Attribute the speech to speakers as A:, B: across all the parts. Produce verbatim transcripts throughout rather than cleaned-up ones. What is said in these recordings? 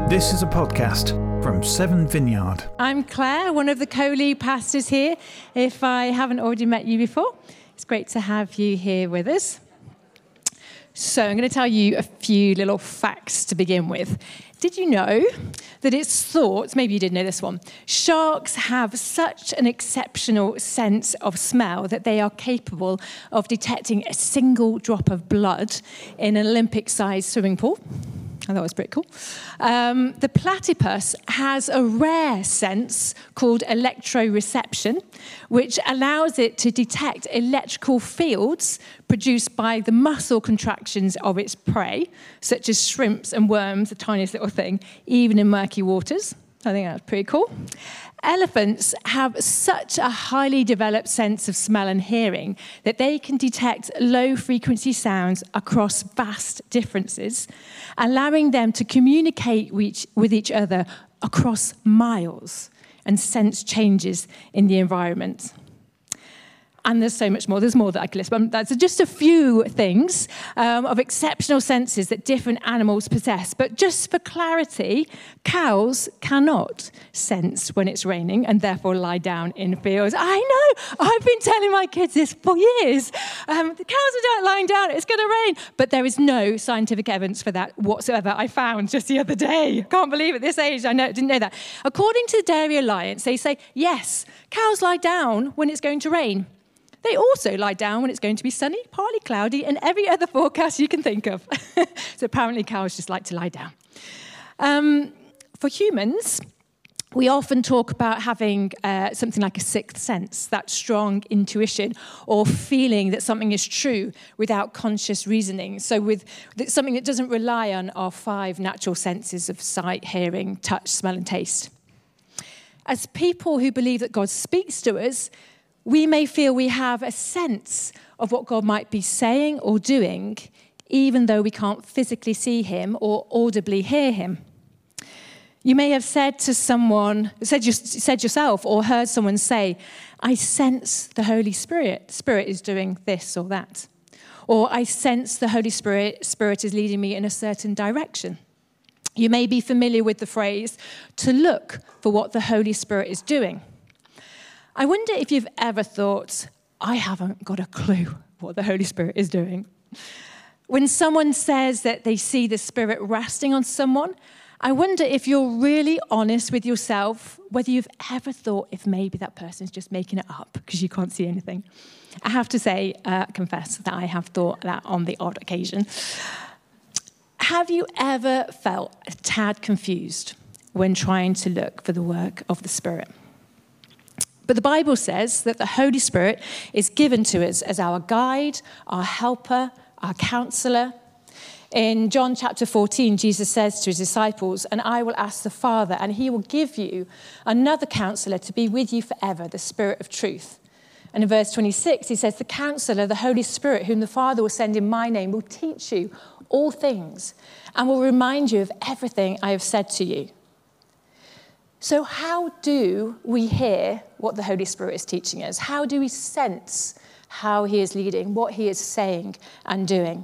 A: This is a podcast from Seven Vineyard.
B: I'm Claire, one of the co-lead pastors here. If I haven't already met you before, it's great to have you here with us. So I'm going to tell you a few little facts to begin with. Did you know that it's thought, maybe you did know this one, sharks have such an exceptional sense of smell that they are capable of detecting a single drop of blood in an Olympic-sized swimming pool? I thought it was pretty cool. Um, the platypus has a rare sense called electroreception, which allows it to detect electrical fields produced by the muscle contractions of its prey, such as shrimps and worms, the tiniest little thing, even in murky waters. I think that's pretty cool. Elephants have such a highly developed sense of smell and hearing that they can detect low-frequency sounds across vast differences, allowing them to communicate with each other across miles and sense changes in the environment. And there's so much more. There's more that I could list, but that's just a few things um, of exceptional senses that different animals possess. But just for clarity, cows cannot sense when it's raining and therefore lie down in fields. I know, I've been telling my kids this for years. Um, the cows are lying down, it's going to rain. But there is no scientific evidence for that whatsoever. I found just the other day. Can't believe at this age, I know, didn't know that. According to the Dairy Alliance, they say, yes, cows lie down when it's going to rain. They also lie down when it's going to be sunny, partly cloudy, and every other forecast you can think of. So apparently cows just like to lie down. Um, for humans, we often talk about having uh, something like a sixth sense, that strong intuition or feeling that something is true without conscious reasoning. So with something that doesn't rely on our five natural senses of sight, hearing, touch, smell, and taste. As people who believe that God speaks to us, we may feel we have a sense of what God might be saying or doing, even though we can't physically see him or audibly hear him. You may have said to someone, said, said yourself or heard someone say, I sense the Holy Spirit. Spirit is doing this or that. Or I sense the Holy Spirit, Spirit is leading me in a certain direction. You may be familiar with the phrase, to look for what the Holy Spirit is doing. I wonder if you've ever thought, I haven't got a clue what the Holy Spirit is doing. When someone says that they see the Spirit resting on someone, I wonder if you're really honest with yourself, whether you've ever thought if maybe that person's just making it up because you can't see anything. I have to say, uh, confess that I have thought that on the odd occasion. Have you ever felt a tad confused when trying to look for the work of the Spirit? But the Bible says that the Holy Spirit is given to us as our guide, our helper, our counselor. In John chapter fourteen, Jesus says to his disciples, and I will ask the Father, and he will give you another counselor to be with you forever, the Spirit of truth. And in verse twenty-six, he says, the counselor, the Holy Spirit, whom the Father will send in my name, will teach you all things and will remind you of everything I have said to you. So how do we hear what the Holy Spirit is teaching us? How do we sense how he is leading, what he is saying and doing?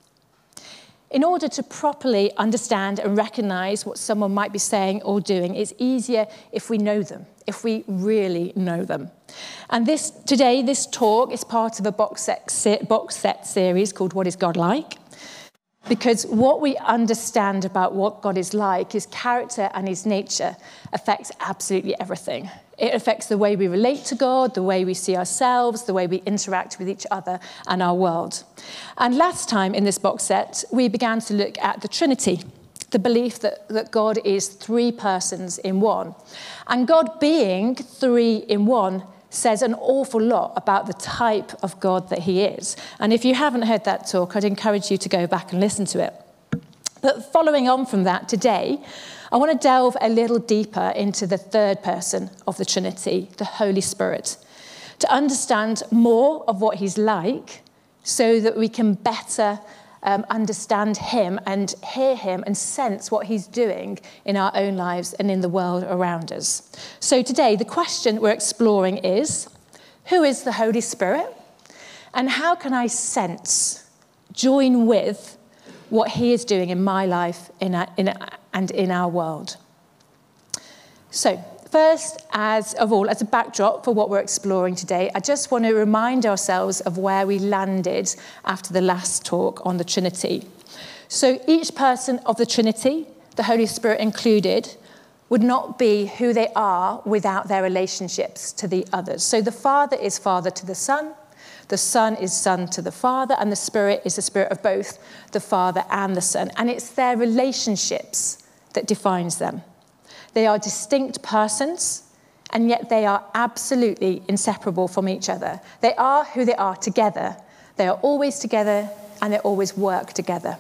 B: In order to properly understand and recognize what someone might be saying or doing, it's easier if we know them, if we really know them. And this today, this talk is part of a box set, box set series called What is God Like? Because what we understand about what God is like, his character and his nature, affects absolutely everything. It affects the way we relate to God, the way we see ourselves, the way we interact with each other and our world. And last time in this box set, we began to look at the Trinity, the belief that, that God is three persons in one. And God being three in one says an awful lot about the type of God that he is. And if you haven't heard that talk, I'd encourage you to go back and listen to it. But following on from that, today, I want to delve a little deeper into the third person of the Trinity, the Holy Spirit, to understand more of what he's like so that we can better Um, understand him and hear him and sense what he's doing in our own lives and in the world around us. So today, the question we're exploring is, who is the Holy Spirit? And how can I sense, join with what he is doing in my life in a, in a, and in our world. So, first, as of all, as a backdrop for what we're exploring today, I just want to remind ourselves of where we landed after the last talk on the Trinity. So each person of the Trinity, the Holy Spirit included, would not be who they are without their relationships to the others. So the Father is Father to the Son, the Son is Son to the Father, and the Spirit is the Spirit of both the Father and the Son. And it's their relationships that defines them. They are distinct persons, and yet they are absolutely inseparable from each other. They are who they are together. They are always together, and they always work together.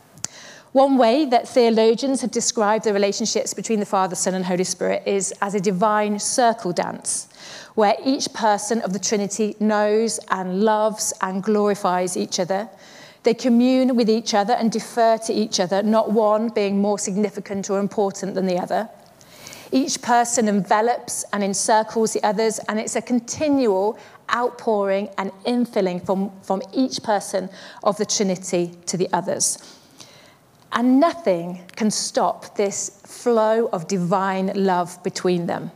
B: One way that theologians have described the relationships between the Father, Son, and Holy Spirit is as a divine circle dance, where each person of the Trinity knows and loves and glorifies each other. They commune with each other and defer to each other, not one being more significant or important than the other. Each person envelops and encircles the others, and it's a continual outpouring and infilling from, from each person of the Trinity to the others. And nothing can stop this flow of divine love between them.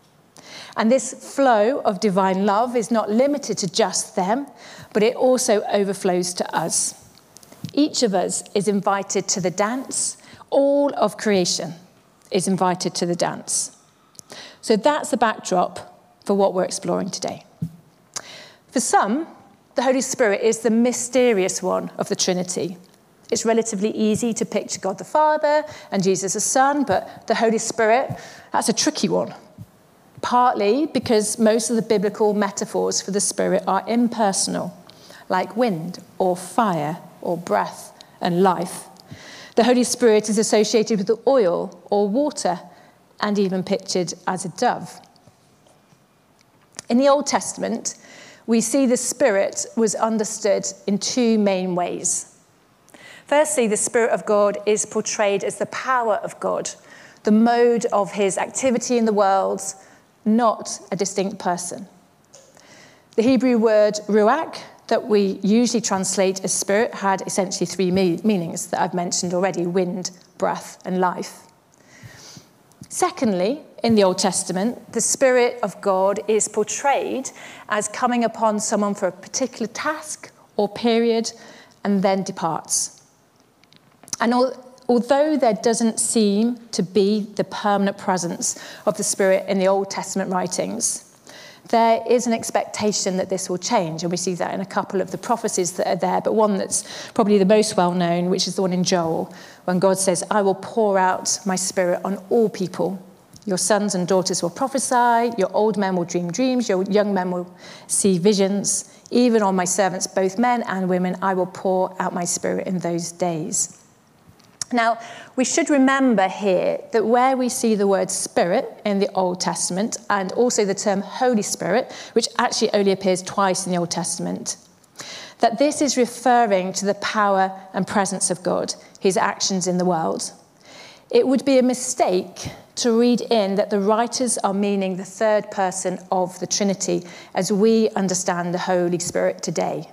B: And this flow of divine love is not limited to just them, but it also overflows to us. Each of us is invited to the dance. All of creation is invited to the dance. So that's the backdrop for what we're exploring today. For some, the Holy Spirit is the mysterious one of the Trinity. It's relatively easy to picture God the Father and Jesus the Son, but the Holy Spirit, that's a tricky one. Partly because most of the biblical metaphors for the Spirit are impersonal, like wind or fire or breath and life. The Holy Spirit is associated with oil or water and even pictured as a dove. In the Old Testament, we see the Spirit was understood in two main ways. Firstly, the Spirit of God is portrayed as the power of God, the mode of his activity in the world, not a distinct person. The Hebrew word ruach, that we usually translate as spirit, had essentially three me- meanings that I've mentioned already: wind, breath, and life. Secondly, in the Old Testament, the Spirit of God is portrayed as coming upon someone for a particular task or period and then departs. And al- although there doesn't seem to be the permanent presence of the Spirit in the Old Testament writings, there is an expectation that this will change, and we see that in a couple of the prophecies that are there, but one that's probably the most well-known, which is the one in Joel, when God says, "I will pour out my Spirit on all people. Your sons and daughters will prophesy, your old men will dream dreams, your young men will see visions. Even on my servants, both men and women, I will pour out my Spirit in those days." Now, we should remember here that where we see the word Spirit in the Old Testament, and also the term Holy Spirit, which actually only appears twice in the Old Testament, that this is referring to the power and presence of God, his actions in the world. It would be a mistake to read in that the writers are meaning the third person of the Trinity as we understand the Holy Spirit today.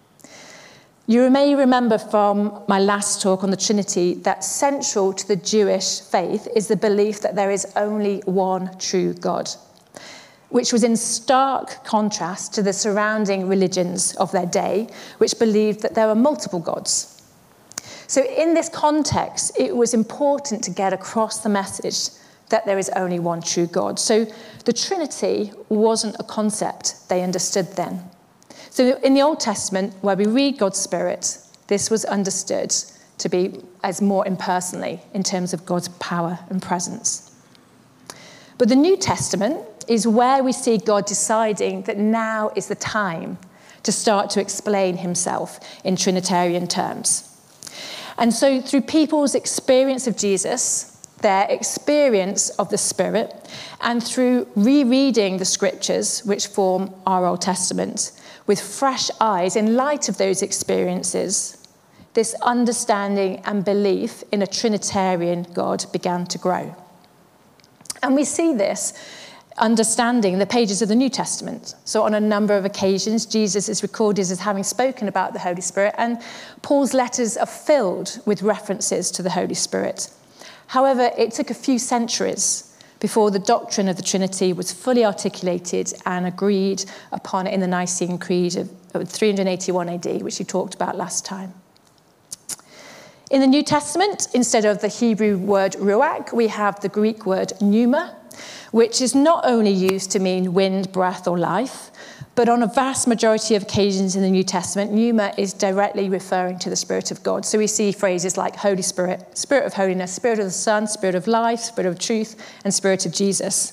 B: You may remember from my last talk on the Trinity that central to the Jewish faith is the belief that there is only one true God, which was in stark contrast to the surrounding religions of their day, which believed that there were multiple gods. So in this context, it was important to get across the message that there is only one true God. So the Trinity wasn't a concept they understood then. So in the Old Testament, where we read God's Spirit, this was understood to be as more impersonally in terms of God's power and presence. But the New Testament is where we see God deciding that now is the time to start to explain himself in Trinitarian terms. And so through people's experience of Jesus, their experience of the Spirit, and through rereading the scriptures which form our Old Testament, with fresh eyes in light of those experiences, this understanding and belief in a Trinitarian God began to grow. And we see this understanding in the pages of the New Testament. So on a number of occasions, Jesus is recorded as having spoken about the Holy Spirit, and Paul's letters are filled with references to the Holy Spirit. However, it took a few centuries before the doctrine of the Trinity was fully articulated and agreed upon in the Nicene Creed of three eighty-one A D, which we talked about last time. In the New Testament, instead of the Hebrew word ruach, we have the Greek word pneuma, which is not only used to mean wind, breath, or life, but on a vast majority of occasions in the New Testament, pneuma is directly referring to the Spirit of God. So we see phrases like Holy Spirit, Spirit of holiness, Spirit of the Son, Spirit of life, Spirit of truth, and Spirit of Jesus.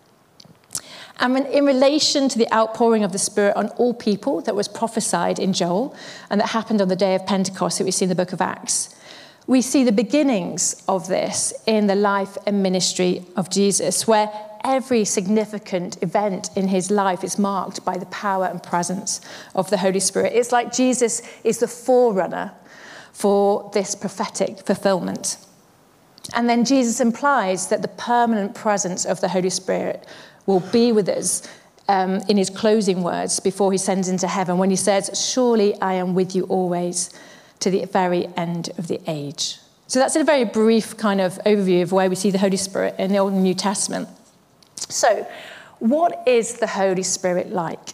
B: And when, in relation to the outpouring of the Spirit on all people that was prophesied in Joel and that happened on the day of Pentecost that we see in the book of Acts, we see the beginnings of this in the life and ministry of Jesus, where every significant event in his life is marked by the power and presence of the Holy Spirit. It's like Jesus is the forerunner for this prophetic fulfillment. And then Jesus implies that the permanent presence of the Holy Spirit will be with us um, in his closing words before he sends into heaven, when he says, "Surely I am with you always, to the very end of the age." So that's a very brief kind of overview of where we see the Holy Spirit in the Old and New Testament. So, what is the Holy Spirit like?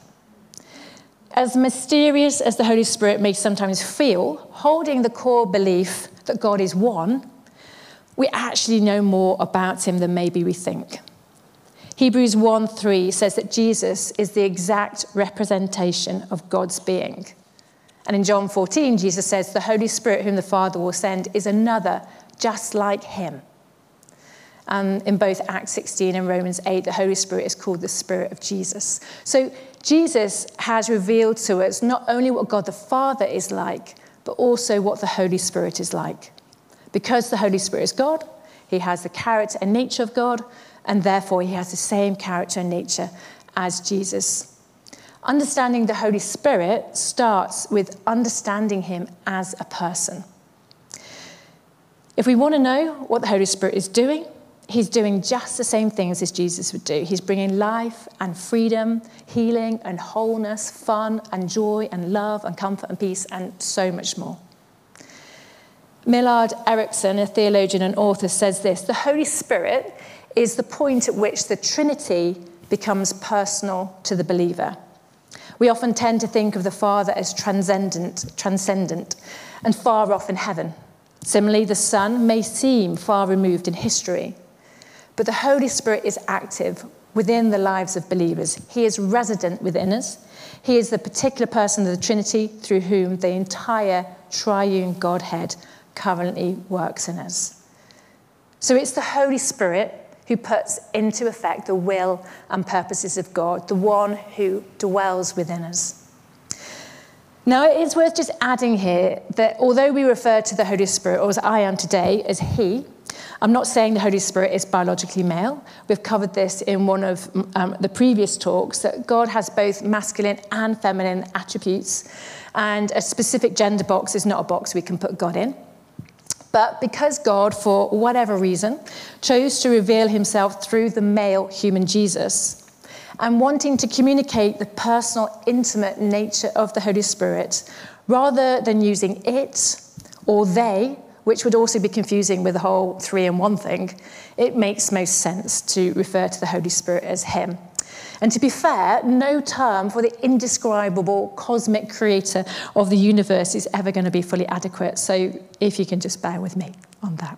B: As mysterious as the Holy Spirit may sometimes feel, holding the core belief that God is one, we actually know more about him than maybe we think. Hebrews one three says that Jesus is the exact representation of God's being. And in John fourteen, Jesus says, "The Holy Spirit whom the Father will send is another just like him." And in both Acts sixteen and Romans eight, the Holy Spirit is called the Spirit of Jesus. So Jesus has revealed to us not only what God the Father is like, but also what the Holy Spirit is like. Because the Holy Spirit is God, he has the character and nature of God, and therefore he has the same character and nature as Jesus. Understanding the Holy Spirit starts with understanding him as a person. If we want to know what the Holy Spirit is doing, he's doing just the same things as Jesus would do. He's bringing life and freedom, healing and wholeness, fun and joy and love and comfort and peace and so much more. Millard Erickson, a theologian and author, says this: "The Holy Spirit is the point at which the Trinity becomes personal to the believer. We often tend to think of the Father as transcendent, transcendent and far off in heaven. Similarly, the Son may seem far removed in history, but the Holy Spirit is active within the lives of believers. He is resident within us. He is the particular person of the Trinity through whom the entire triune Godhead currently works in us." So it's the Holy Spirit who puts into effect the will and purposes of God, the one who dwells within us. Now, it is worth just adding here that although we refer to the Holy Spirit, or as I am today, as he, I'm not saying the Holy Spirit is biologically male. We've covered this in one of um, the previous talks, that God has both masculine and feminine attributes, and a specific gender box is not a box we can put God in. But because God, for whatever reason, chose to reveal himself through the male human Jesus, and wanting to communicate the personal, intimate nature of the Holy Spirit, rather than using it or they, which would also be confusing with the whole three in one thing, it makes most sense to refer to the Holy Spirit as him. And to be fair, no term for the indescribable cosmic creator of the universe is ever going to be fully adequate. So if you can just bear with me on that.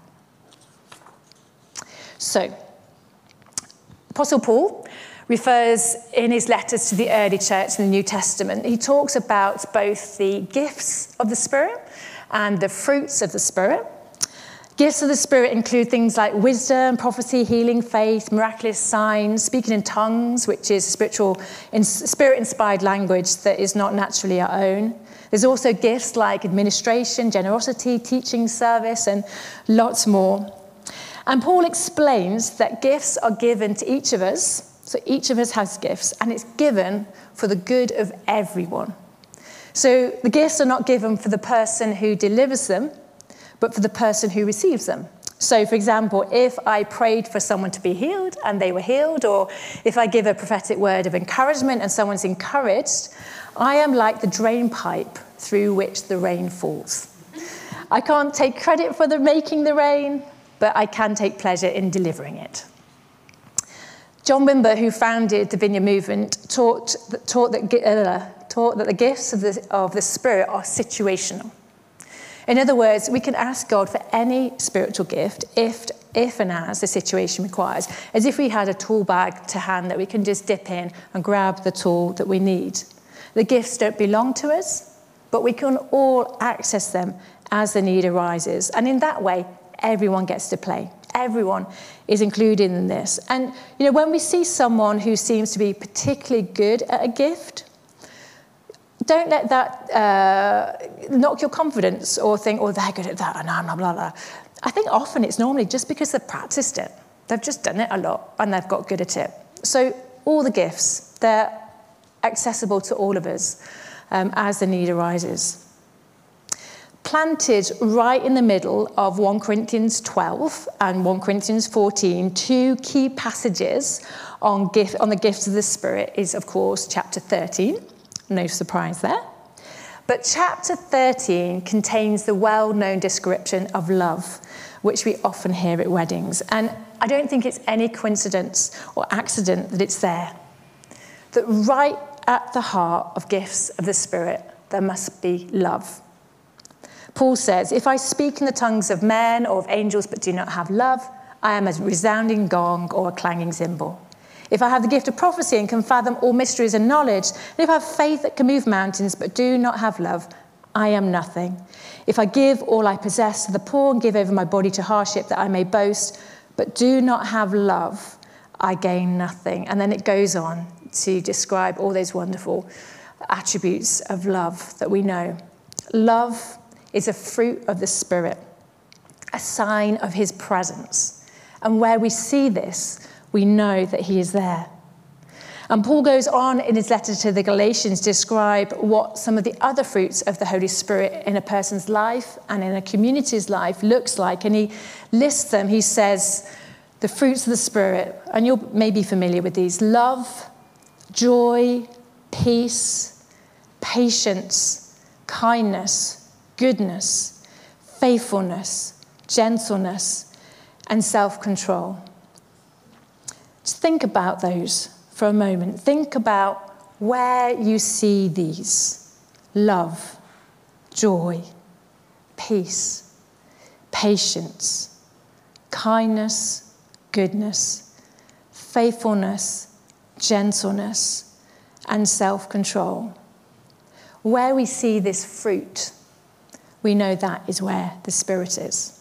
B: So, Apostle Paul refers in his letters to the early church in the New Testament. He talks about both the gifts of the Spirit and the fruits of the Spirit. Gifts of the Spirit include things like wisdom, prophecy, healing, faith, miraculous signs, speaking in tongues, which is spiritual, spirit-inspired language that is not naturally our own. There's also gifts like administration, generosity, teaching, service, and lots more. And Paul explains that gifts are given to each of us. So each of us has gifts, and it's given for the good of everyone. So the gifts are not given for the person who delivers them, but for the person who receives them. So, for example, if I prayed for someone to be healed and they were healed, or if I give a prophetic word of encouragement and someone's encouraged, I am like the drain pipe through which the rain falls. I can't take credit for the making the rain, but I can take pleasure in delivering it. John Wimber, who founded the Vineyard Movement, taught, taught, that, uh, taught that the gifts of the, of the Spirit are situational. In other words, we can ask God for any spiritual gift if, if and as the situation requires, as if we had a tool bag to hand that we can just dip in and grab the tool that we need. The gifts don't belong to us, but we can all access them as the need arises. And in that way, everyone gets to play. Everyone is included in this. And, you know, when we see someone who seems to be particularly good at a gift, don't let that uh, knock your confidence or think, oh, they're good at that, and I'm blah, blah, blah. I think often it's normally just because they've practiced it. They've just done it a lot, and they've got good at it. So all the gifts, they're accessible to all of us um, as the need arises. Planted right in the middle of First Corinthians twelve and First Corinthians fourteen, two key passages on, gift, on the gifts of the Spirit is, of course, chapter thirteen. No surprise there. But chapter thirteen contains the well-known description of love, which we often hear at weddings. And I don't think it's any coincidence or accident that it's there. That right at the heart of gifts of the Spirit, there must be love. Paul says, if I speak in the tongues of men or of angels but do not have love, I am a resounding gong or a clanging cymbal. If I have the gift of prophecy and can fathom all mysteries and knowledge, and if I have faith that can move mountains but do not have love, I am nothing. If I give all I possess to the poor and give over my body to hardship that I may boast, but do not have love, I gain nothing. And then it goes on to describe all those wonderful attributes of love that we know. Love is a fruit of the Spirit, a sign of his presence. And where we see this, we know that he is there. And Paul goes on in his letter to the Galatians to describe what some of the other fruits of the Holy Spirit in a person's life and in a community's life looks like. And he lists them. He says, the fruits of the Spirit, and you'll maybe familiar with these: love, joy, peace, patience, kindness, goodness, faithfulness, gentleness, and self-control. Just think about those for a moment. Think about where you see these: love, joy, peace, patience, kindness, goodness, faithfulness, gentleness, and self-control. Where we see this fruit, we know that is where the Spirit is.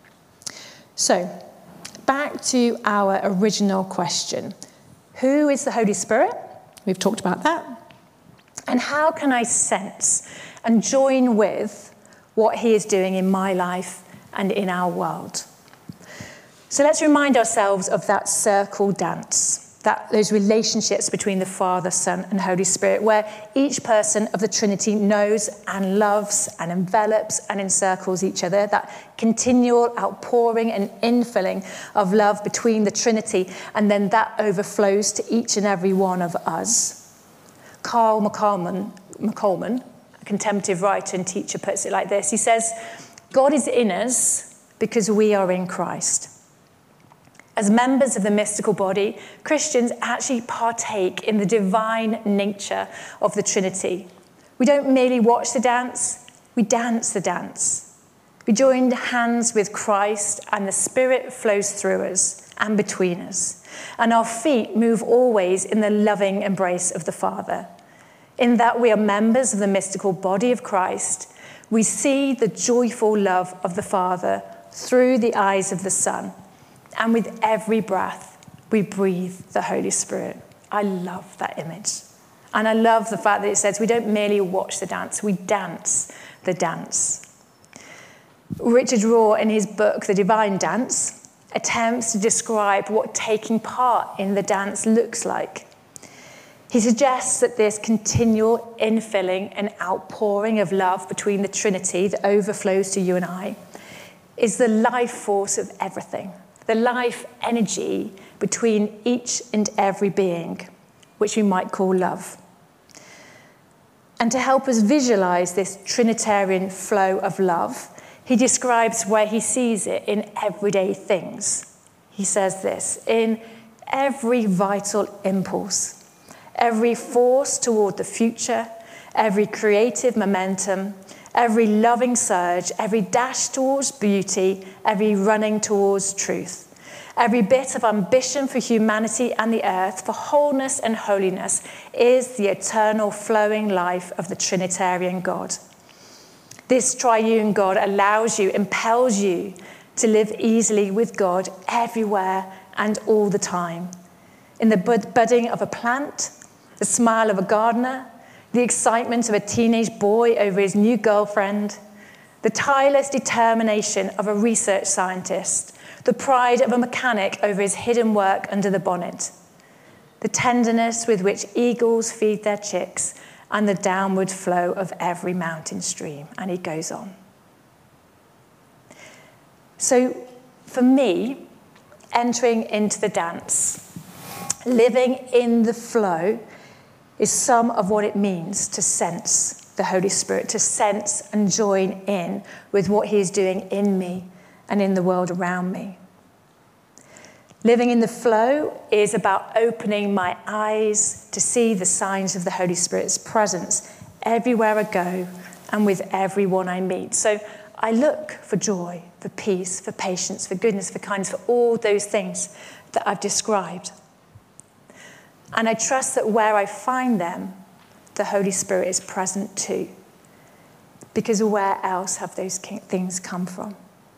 B: So, back to our original question. Who is the Holy Spirit? We've talked about that. And how can I sense and join with what he is doing in my life and in our world? So let's remind ourselves of that circle dance, that those relationships between the Father, Son, and Holy Spirit, where each person of the Trinity knows and loves and envelops and encircles each other, that continual outpouring and infilling of love between the Trinity, and then that overflows to each and every one of us. Carl McColman, McColman, a contemplative writer and teacher, puts it like this. He says, God is in us because we are in Christ. As members of the mystical body, Christians actually partake in the divine nature of the Trinity. We don't merely watch the dance, we dance the dance. We join hands with Christ, and the Spirit flows through us and between us. And our feet move always in the loving embrace of the Father. In that we are members of the mystical body of Christ, we see the joyful love of the Father through the eyes of the Son. And with every breath, we breathe the Holy Spirit. I love that image. And I love the fact that it says we don't merely watch the dance, we dance the dance. Richard Rohr, in his book, The Divine Dance, attempts to describe what taking part in the dance looks like. He suggests that this continual infilling and outpouring of love between the Trinity that overflows to you and I is the life force of everything. The life energy between each and every being, which we might call love. And to help us visualize this Trinitarian flow of love,
C: He describes where he sees it in everyday things. He says this, in every vital impulse, every force toward the future, every creative momentum, every loving surge, every dash towards beauty, every running towards truth, every bit of ambition for humanity and the earth, for wholeness and holiness, is the eternal flowing life of the Trinitarian God. This triune God allows you, impels you to live easily with God everywhere and all the time. In the bud- budding of a plant, the smile of a gardener, the excitement of a teenage boy over his new girlfriend, the tireless determination of a research scientist, the pride of a mechanic over his hidden work under the bonnet, the tenderness with which eagles feed their chicks, and the downward flow of every mountain stream. And he goes on. So for me, entering into the dance, living in the flow, is some of what it means to sense the Holy Spirit, to sense and join in with what he is doing in me and in the world around me. Living in the flow is about opening my eyes to see the signs of the Holy Spirit's presence everywhere I go and with everyone I meet. So I look for joy, for peace, for patience, for goodness, for kindness, for all those things that I've described. And I trust that where I find them, the Holy Spirit is present too. Because where else have those things come from?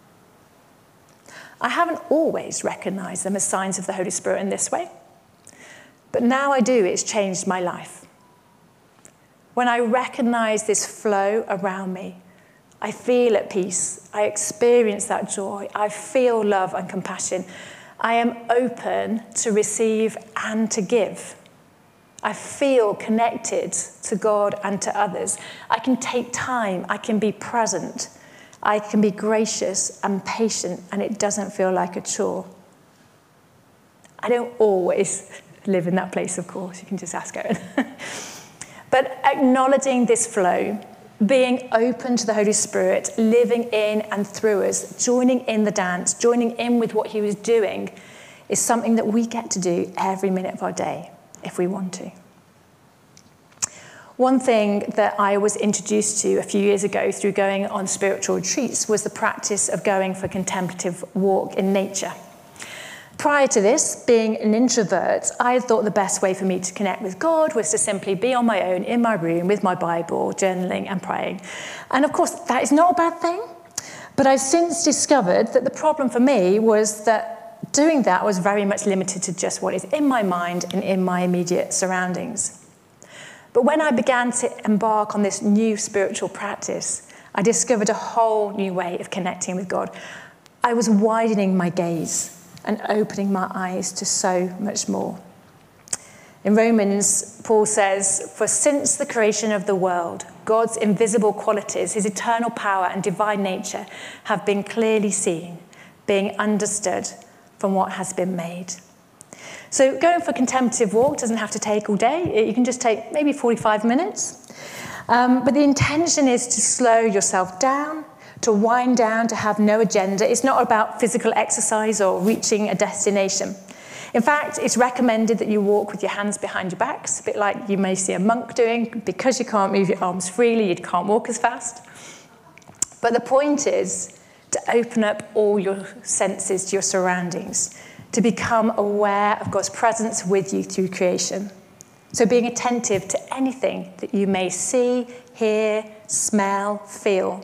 C: I haven't always recognized them as signs of the Holy Spirit in this way. But now I do, it's changed my life. When I recognize this flow around me, I feel at peace. I experience that joy. I feel love and compassion. I am open to receive and to give. I feel connected to God and to others. I can take time. I can be present. I can be gracious and patient, and it doesn't feel like a chore. I don't always live in that place, of course. You can just ask Erin. But acknowledging this flow, being open to the Holy Spirit, living in and through us, joining in the dance, joining in with what he was doing, is something that we get to do every minute of our day if we want to. One thing that I was introduced to a few years ago through going on spiritual retreats was the practice of going for a contemplative walk in nature. Prior to this, being an introvert, I had thought the best way for me to connect with God was to simply be on my own in my room with my Bible, journaling and praying. And of course, that is not a bad thing. But I've since discovered that the problem for me was that doing that was very much limited to just what is in my mind and in my immediate surroundings. But when I began to embark on this new spiritual practice, I discovered a whole new way of connecting with God. I was widening my gaze and opening my eyes to so much more. In Romans, Paul says, "For since the creation of the world, God's invisible qualities, his eternal power and divine nature have been clearly seen, being understood from what has been made." So going for a contemplative walk doesn't have to take all day. You can just take maybe forty-five minutes. Um, but the intention is to slow yourself down, to wind down, to have no agenda. It's not about physical exercise or reaching a destination. In fact, it's recommended that you walk with your hands behind your backs, a bit like you may see a monk doing. Because you can't move your arms freely, you can't walk as fast. But the point is to open up all your senses to your surroundings, to become aware of God's presence with you through creation. So being attentive to anything that you may see, hear, smell, feel.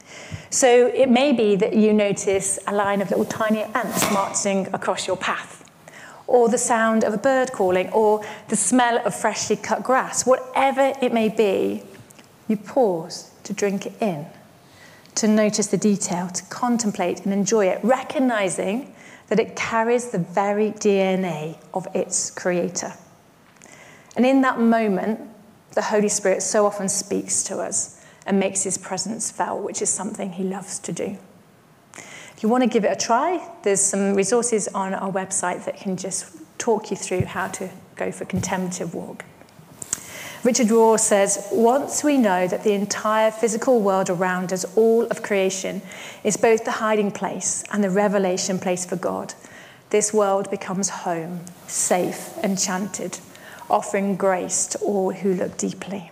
C: So it may be that you notice a line of little tiny ants marching across your path, or the sound of a bird calling, or the smell of freshly cut grass. Whatever it may be, you pause to drink it in, to notice the detail, to contemplate and enjoy it, recognizing that it carries the very D N A of its creator. And in that moment, the Holy Spirit so often speaks to us and makes his presence felt, which is something he loves to do. If you want to give it a try, there's some resources on our website that can just talk you through how to go for a contemplative walk. Richard Rohr says, once we know that the entire physical world around us, all of creation, is both the hiding place and the revelation place for God, this world becomes home, safe, enchanted, offering grace to all who look deeply.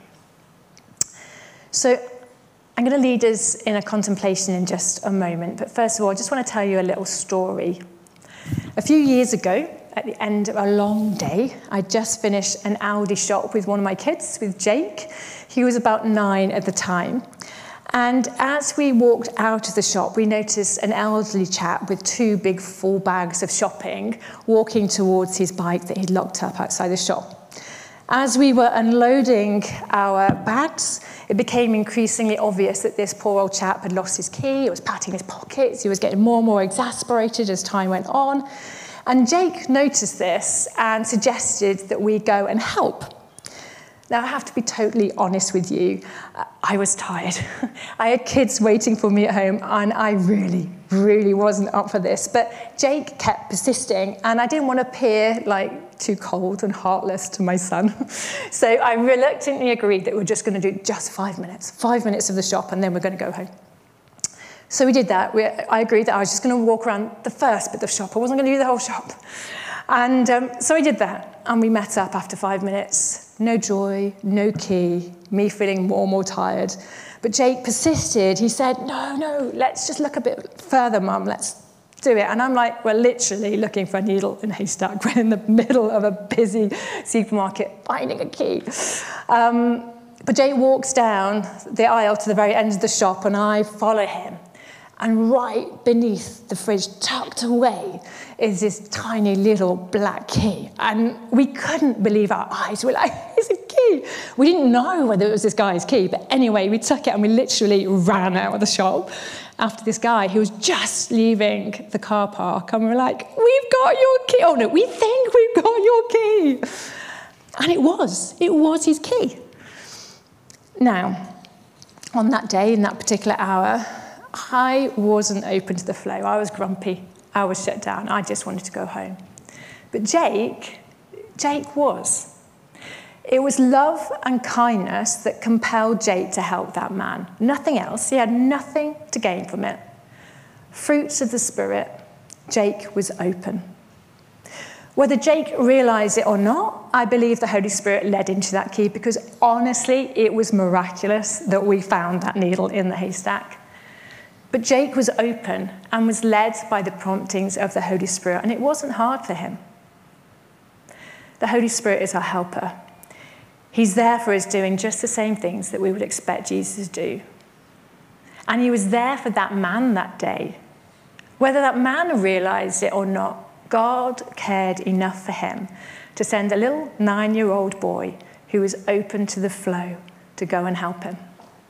C: So I'm going to lead us in a contemplation in just a moment, but first of all, I just want to tell you a little story. A few years ago, at the end of a long day, I just finished an Aldi shop with one of my kids, with Jake. He was about nine at the time. And as we walked out of the shop, we noticed an elderly chap with two big full bags of shopping walking towards his bike that he'd locked up outside the shop. As we were unloading our bags, it became increasingly obvious that this poor old chap had lost his key. He was patting his pockets. He was getting more and more exasperated as time went on. And Jake noticed this and suggested that we go and help. Now, I have to be totally honest with you. I was tired. I had kids waiting for me at home, and I really, really wasn't up for this. But Jake kept persisting, and I didn't want to appear like too cold and heartless to my son. So I reluctantly agreed that we we're just going to do just five minutes, five minutes of the shop, and then we're going to go home. So we did that. We, I agreed that I was just going to walk around the first bit of the shop. I wasn't going to do the whole shop. And um, so we did that, and we met up after five minutes. No joy, no key, me feeling more and more tired. But Jake persisted. He said, no, no, let's just look a bit further, Mum. Let's do it. And I'm like, we're literally looking for a needle in a haystack. We're in the middle of a busy supermarket finding a key. Um, but Jake walks down the aisle to the very end of the shop, and I follow him. And right beneath the fridge, tucked away, is this tiny little black key. And we couldn't believe our eyes. We're like, it's a key. We didn't know whether it was this guy's key. But anyway, we took it and we literally ran out of the shop after this guy who was just leaving the car park. And we were like, we've got your key. Oh, no, we think we've got your key. And it was. It was his key. Now, on that day, in that particular hour, I wasn't open to the flow. I was grumpy. I was shut down. I just wanted to go home. But Jake, Jake was. It was love and kindness that compelled Jake to help that man. Nothing else. He had nothing to gain from it. Fruits of the Spirit. Jake was open. Whether Jake realized it or not, I believe the Holy Spirit led into that key, because honestly, it was miraculous that we found that needle in the haystack. But Jake was open and was led by the promptings of the Holy Spirit, and it wasn't hard for him. The Holy Spirit is our helper. He's there for us doing just the same things that we would expect Jesus to do. And he was there for that man that day. Whether that man realized it or not, God cared enough for him to send a little nine-year-old boy who was open to the flow to go and help him.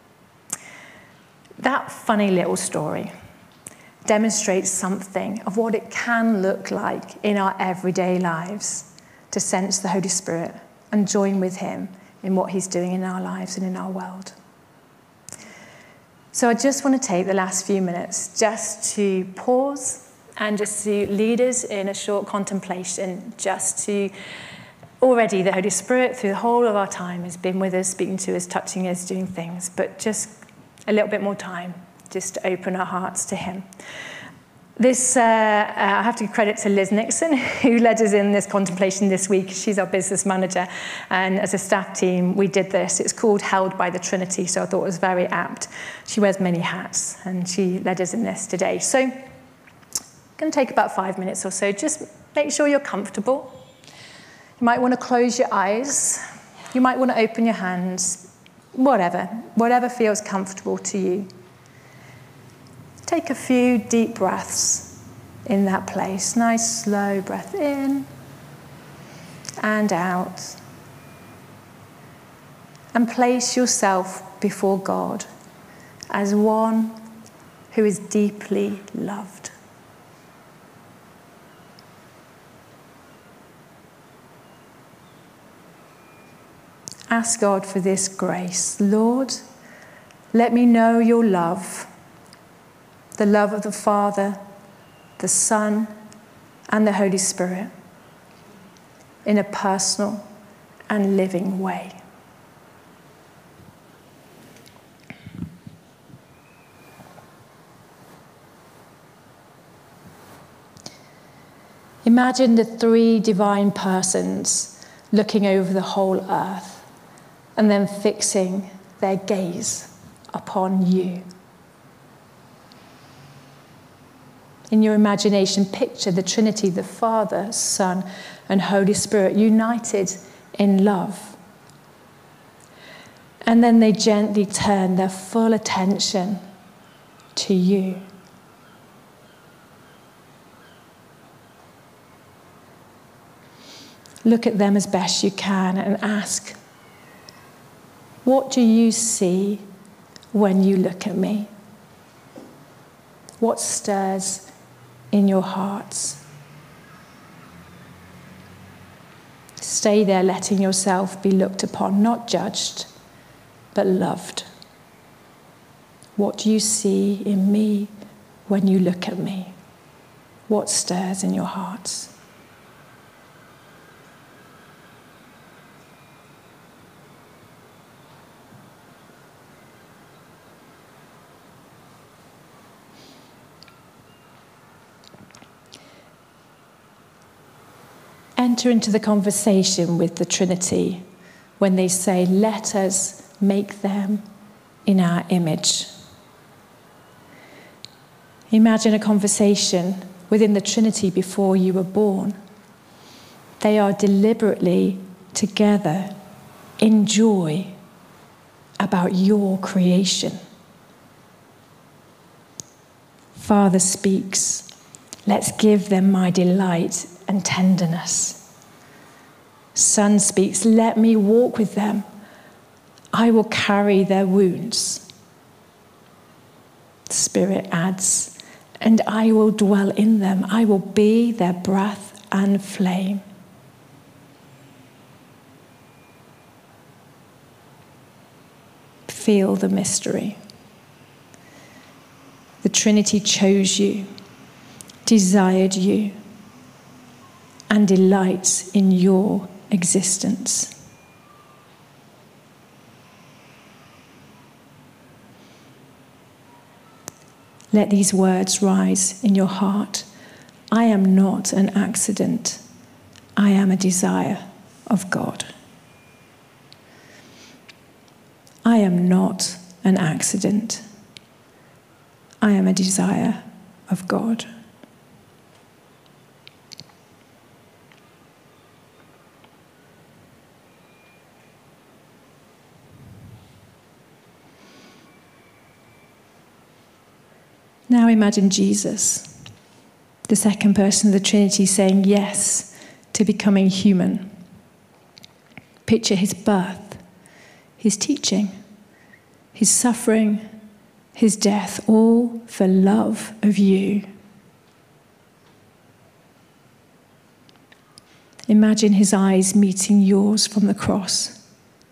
C: That funny little story demonstrates something of what it can look like in our everyday lives to sense the Holy Spirit and join with him in what he's doing in our lives and in our world. So I just want to take the last few minutes just to pause and just to lead us in a short contemplation, just to already the Holy Spirit through the whole of our time has been with us, speaking to us, touching us, doing things, but just a little bit more time just to open our hearts to him. This, uh, uh, I have to give credit to Liz Nixon, who led us in this contemplation this week. She's our business manager, and as a staff team, we did this. It's called Held by the Trinity, so I thought it was very apt. She wears many hats, and she led us in this today. So, going to take about five minutes or so. Just make sure you're comfortable. You might want to close your eyes. You might want to open your hands. Whatever, whatever feels comfortable to you. Take a few deep breaths in that place. Nice, slow breath in and out. And place yourself before God as one who is deeply loved. Ask God for this grace. Lord, let me know your love, the love of the Father, the Son, and the Holy Spirit in a personal and living way. Imagine the three divine persons looking over the whole earth and then fixing their gaze upon you. In your imagination, picture the Trinity, the Father, Son, and Holy Spirit, united in love. And then they gently turn their full attention to you. Look at them as best you can and ask, what do you see when you look at me? What stirs in your hearts? Stay there, letting yourself be looked upon, not judged, but loved. What do you see in me when you look at me? What stirs in your hearts? Enter into the conversation with the Trinity when they say, let us make them in our image. Imagine a conversation within the Trinity before you were born. They are deliberately together in joy about your creation. Father speaks, let's give them my delight and tenderness. Son speaks, let me walk with them. I will carry their wounds. Spirit adds, and I will dwell in them. I will be their breath and flame. Feel the mystery. The Trinity chose you, desired you, and delights in your existence. Let these words rise in your heart. I am not an accident. I am a desire of God. I am not an accident. I am a desire of God. Now imagine Jesus, the second person of the Trinity, saying yes to becoming human. Picture his birth, his teaching, his suffering, his death, all for love of you. Imagine his eyes meeting yours from the cross.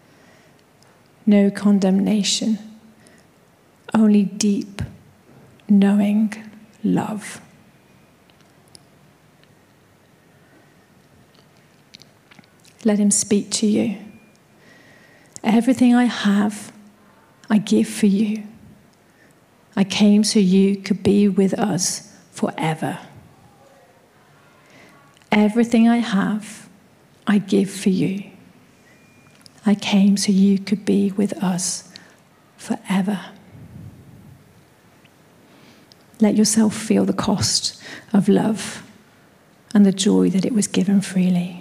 C: No condemnation, only deep, knowing love. Let him speak to you. Everything I have, I give for you. I came so you could be with us forever. Everything I have, I give for you. I came so you could be with us forever. Let yourself feel the cost of love and the joy that it was given freely.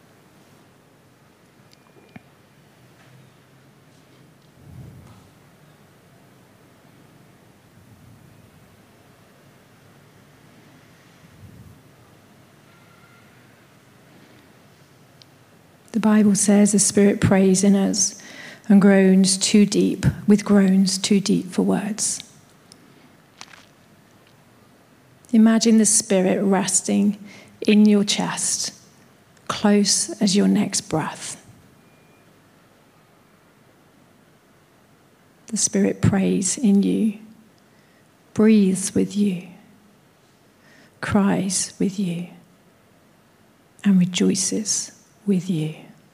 C: The Bible says the Spirit prays in us and groans too deep, with groans too deep for words. Imagine the Spirit resting in your chest, close as your next breath. The Spirit prays in you, breathes with you, cries with you, and rejoices with you.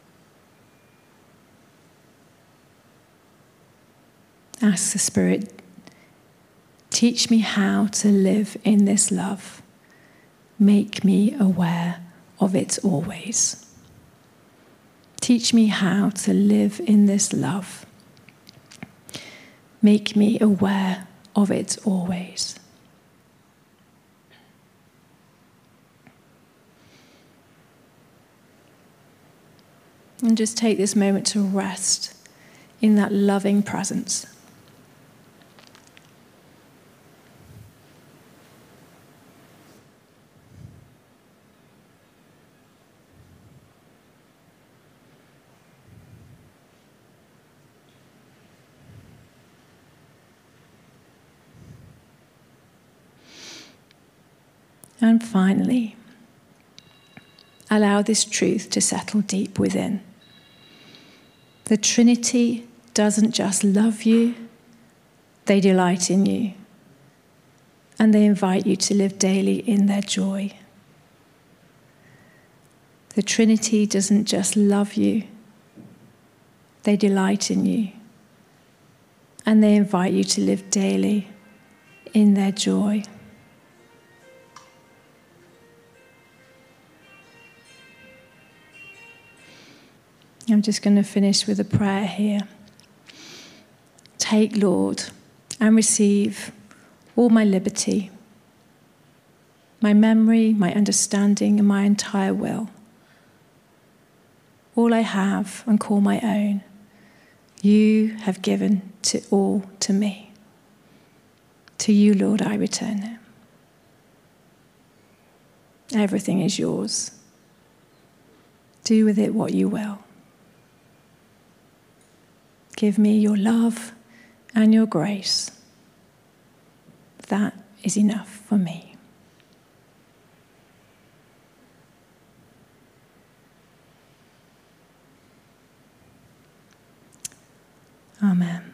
C: Ask the Spirit, teach me how to live in this love
B: make me aware of it always. Teach me how to live in this love. Make me aware of it always. And just take this moment to rest in that loving presence. And finally, allow this truth to settle deep within. The Trinity doesn't just love you, they delight in you. And they invite you to live daily in their joy. The Trinity doesn't just love you, they delight in you. And they invite you to live daily in their joy. I'm just going to finish with a prayer here. Take, Lord, and receive all my liberty, my memory, my understanding, and my entire will. All I have and call my own, you have given to all to me. To you, Lord, I return it. Everything is yours. Do with it what you will. Give me your love and your grace. That is enough for me. Amen.